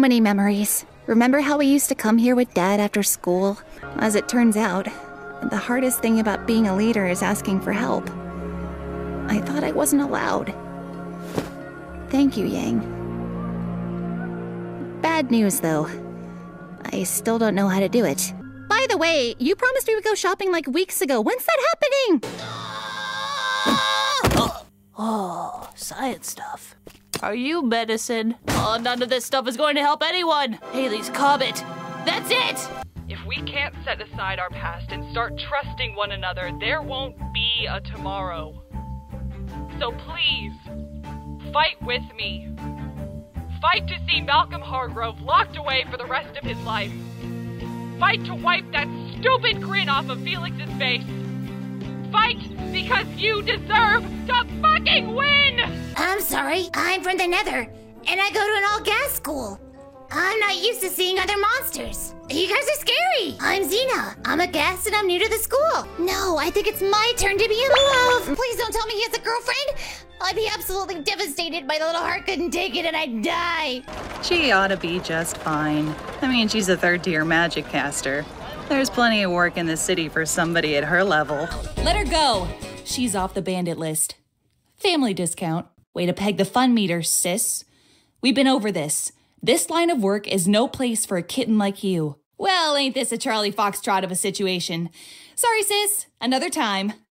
many memories. Remember how we used to come here with Dad after school? As it turns out, the hardest thing about being a leader is asking for help. I thought I wasn't allowed. Thank you, Yang. Bad news, though. I still don't know how to do it. By the way, you promised we would go shopping like weeks ago. When's that happening? Oh, science stuff. Are you medicine? Oh, none of this stuff is going to help anyone. Halley's Comet. That's it! If we can't set aside our past and start trusting one another, there won't be a tomorrow. So please, fight with me. Fight to see Malcolm Hargrove locked away for the rest of his life. Fight to wipe that stupid grin off of Felix's face. Fight because you deserve to fucking win! I'm sorry, I'm from the Nether, and I go to an all-gas school. I'm not used to seeing other monsters. You guys are scary. I'm Xena. I'm a guest and I'm new to the school. No, I think it's my turn to be in love. Please don't tell me he has a girlfriend. I'd be absolutely devastated. My little heart couldn't take it and I'd die. She ought to be just fine. I mean, she's a third-tier magic caster. There's plenty of work in the city for somebody at her level. Let her go. She's off the bandit list. Family discount. Way to peg the fun meter, sis. We've been over this. This line of work is no place for a kitten like you. Well, ain't this a Charlie Foxtrot of a situation? Sorry, sis. Another time.